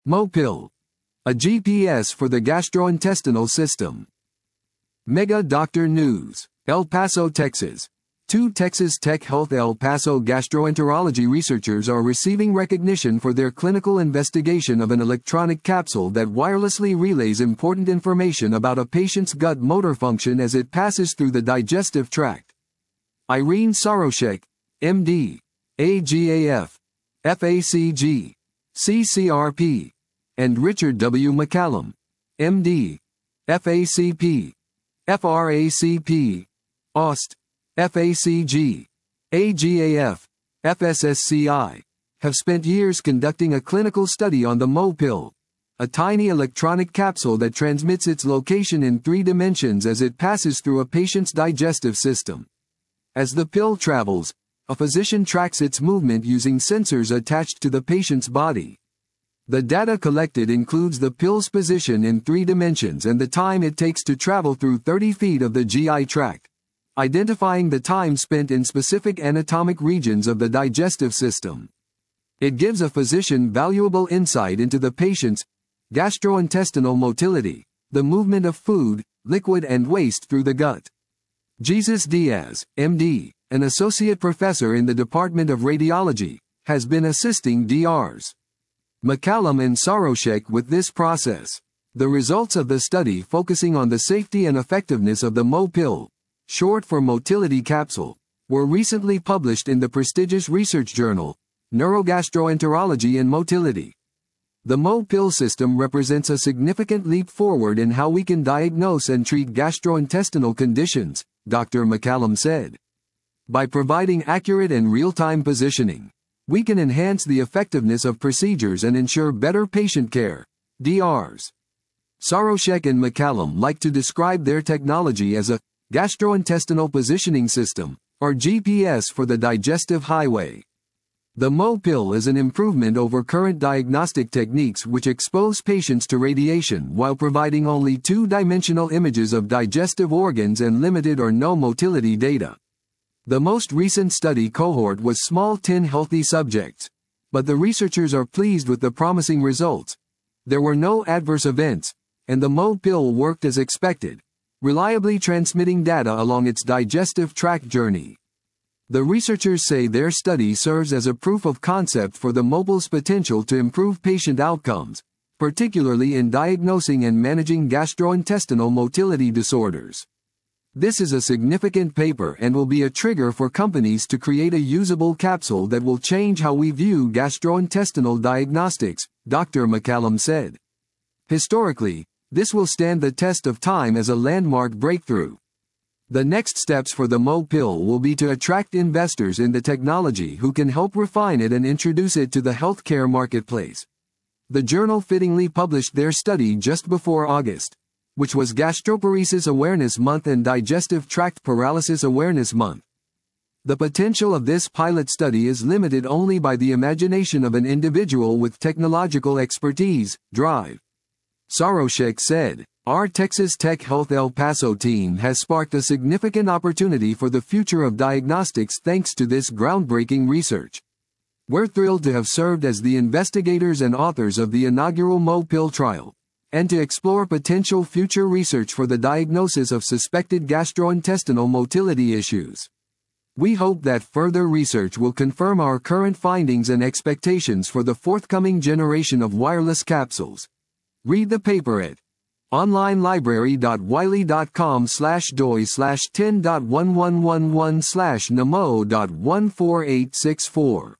MoPill, a GPS for the gastrointestinal system. Mega Doctor News, El Paso, Texas. Two Texas Tech Health El Paso gastroenterology researchers are receiving recognition for their clinical investigation of an electronic capsule that wirelessly relays important information about a patient's gut motor function as it passes through the digestive tract. Irene Saroshek, MD, AGAF, FACG, CCRP, and Richard W. McCallum, MD, FACP, FRACP, OST, FACG, AGAF, FSSCI, have spent years conducting a clinical study on the MoPill, a tiny electronic capsule that transmits its location in 3 dimensions as it passes through a patient's digestive system. As the pill travels, a physician tracks its movement using sensors attached to the patient's body. The data collected includes the pill's position in 3 dimensions and the time it takes to travel through 30 feet of the GI tract, identifying the time spent in specific anatomic regions of the digestive system. It gives a physician valuable insight into the patient's gastrointestinal motility, the movement of food, liquid and waste through the gut. Jesus Diaz, MD, an associate professor in the Department of Radiology, has been assisting Drs. McCallum and Saroshek with this process. The results of the study focusing on the safety and effectiveness of the MoPill, short for motility capsule, were recently published in the prestigious research journal, Neurogastroenterology and Motility. The MoPill system represents a significant leap forward in how we can diagnose and treat gastrointestinal conditions, Dr. McCallum said. By providing accurate and real-time positioning, we can enhance the effectiveness of procedures and ensure better patient care, Drs. Saroshek and McCallum like to describe their technology as a gastrointestinal positioning system, or GPS for the digestive highway. The MoPill is an improvement over current diagnostic techniques which expose patients to radiation while providing only 2-dimensional images of digestive organs and limited or no motility data. The most recent study cohort was small 10 healthy subjects, but the researchers are pleased with the promising results. There were no adverse events, and the MoPill worked as expected, reliably transmitting data along its digestive tract journey. The researchers say their study serves as a proof of concept for the MoPill's potential to improve patient outcomes, particularly in diagnosing and managing gastrointestinal motility disorders. This is a significant paper and will be a trigger for companies to create a usable capsule that will change how we view gastrointestinal diagnostics, Dr. McCallum said. Historically, this will stand the test of time as a landmark breakthrough. The next steps for the MoPill will be to attract investors in the technology who can help refine it and introduce it to the healthcare marketplace. The journal fittingly published their study just before August, which was Gastroparesis Awareness Month and Digestive Tract Paralysis Awareness Month. The potential of this pilot study is limited only by the imagination of an individual with technological expertise, drive. Saroshek said, "Our Texas Tech Health El Paso team has sparked a significant opportunity for the future of diagnostics thanks to this groundbreaking research. We're thrilled to have served as the investigators and authors of the inaugural MoPill trial, and to explore potential future research for the diagnosis of suspected gastrointestinal motility issues. We hope that further research will confirm our current findings and expectations for the forthcoming generation of wireless capsules." Read the paper at onlinelibrary.wiley.com/doi/10.1111/namo.14864.